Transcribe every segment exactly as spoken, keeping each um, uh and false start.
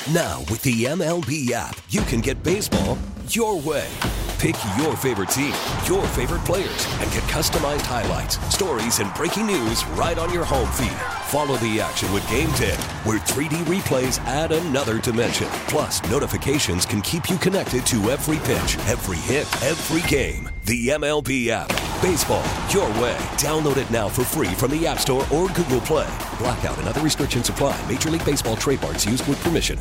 Now, with the M L B app, you can get baseball your way. Pick your favorite team, your favorite players, and get customized highlights, stories, and breaking news right on your home feed. Follow the action with Game ten, where three D replays add another dimension. Plus, notifications can keep you connected to every pitch, every hit, every game. The M L B app. Baseball your way. Download it now for free from the App Store or Google Play. Blackout and other restrictions apply. Major League Baseball trademarks used with permission.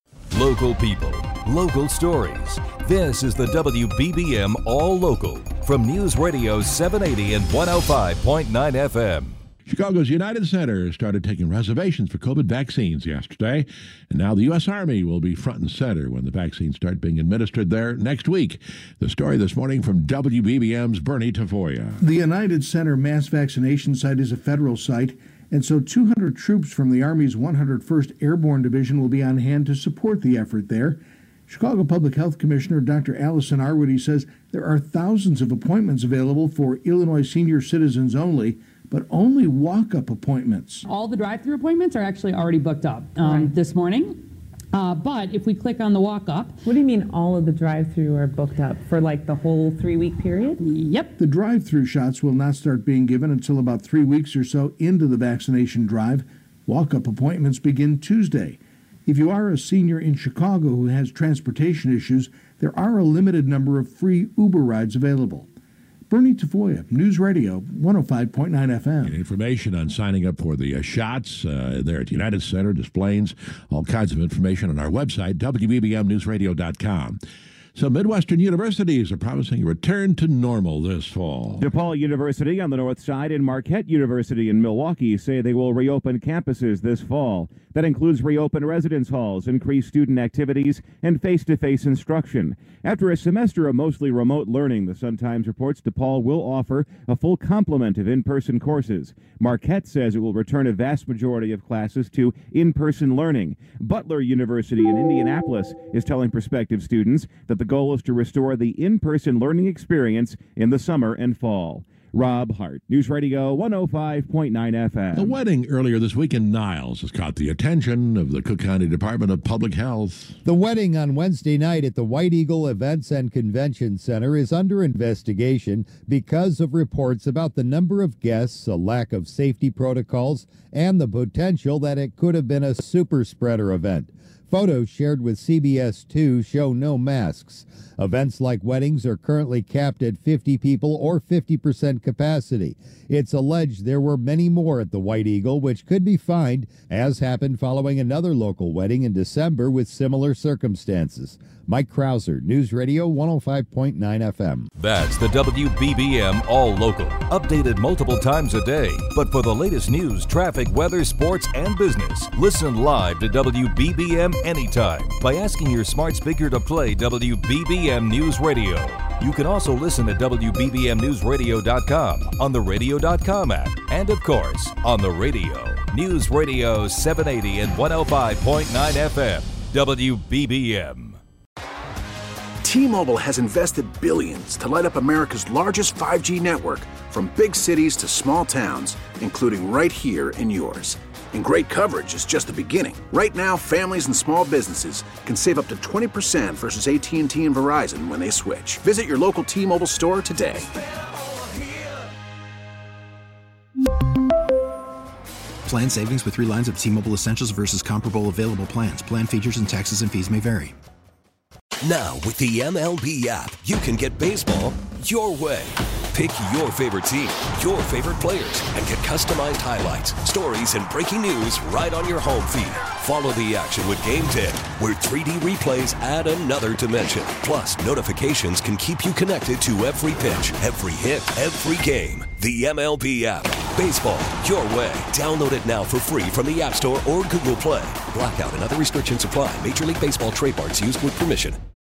Local people, local stories. This is the W B B M All Local from News Radio seven eighty and one oh five point nine F M. Chicago's United Center started taking reservations for COVID vaccines yesterday, and now the U S. Army will be front and center when the vaccines start being administered there next week. The story this morning from W B B M's Bernie Tafoya. The United Center mass vaccination site is a federal site, and so two hundred troops from the Army's one hundred first Airborne Division will be on hand to support the effort there. Chicago Public Health Commissioner Doctor Allison Arwoody says there are thousands of appointments available for Illinois senior citizens only, but only walk-up appointments. All the drive-through appointments are actually already booked up um, right. this morning. Uh, but if we click on the walk-up... What do you mean all of the drive-through are booked up? For like the whole three-week period? Yep. The drive-through shots will not start being given until about three weeks or so into the vaccination drive. Walk-up appointments begin Tuesday. If you are a senior in Chicago who has transportation issues, there are a limited number of free Uber rides available. Bernie Tafoya, News Radio one oh five point nine F M. And information on signing up for the uh, shots uh, there at United Center, displays, all kinds of information on our website, W B B M news radio dot com. So Midwestern universities are promising a return to normal this fall. DePaul University on the north side and Marquette University in Milwaukee say they will reopen campuses this fall. That includes reopen residence halls, increased student activities, and face-to-face instruction. After a semester of mostly remote learning, the Sun-Times reports DePaul will offer a full complement of in-person courses. Marquette says it will return a vast majority of classes to in-person learning. Butler University in Indianapolis is telling prospective students that the goal is to restore the in-person learning experience in the summer and fall. Rob Hart, News Radio one oh five point nine F M. The wedding earlier this week in Niles has caught the attention of the Cook County Department of Public Health. The wedding on Wednesday night at the White Eagle Events and Convention Center is under investigation because of reports about the number of guests, a lack of safety protocols, and the potential that it could have been a super spreader event. Photos shared with C B S two show no masks. Events like weddings are currently capped at fifty people or fifty percent capacity. It's alleged there were many more at the White Eagle, which could be fined, as happened following another local wedding in December with similar circumstances. Mike Krauser, News Radio one oh five point nine F M. That's the W B B M All Local, updated multiple times a day. But for the latest news, traffic, weather, sports, and business, listen live to W B B M anytime by asking your smart speaker to play W B B M News Radio. You can also listen at W B B M news radio dot com, on the radio dot com app, and of course, on the radio. News Radio seven eighty and one oh five point nine F M, W B B M. T-Mobile has invested billions to light up America's largest five G network, from big cities to small towns, including right here in yours. And great coverage is just the beginning. Right now, families and small businesses can save up to twenty percent versus A T and T and Verizon when they switch. Visit your local T-Mobile store today. Plan savings with three lines of T-Mobile Essentials versus comparable available plans. Plan features and taxes and fees may vary. Now, with the M L B app, you can get baseball your way. Pick your favorite team, your favorite players, and get customized highlights, stories, and breaking news right on your home feed. Follow the action with Game ten, where three D replays add another dimension. Plus, notifications can keep you connected to every pitch, every hit, every game. The M L B app. Baseball your way. Download it now for free from the App Store or Google Play. Blackout and other restrictions apply. Major League Baseball trademarks used with permission.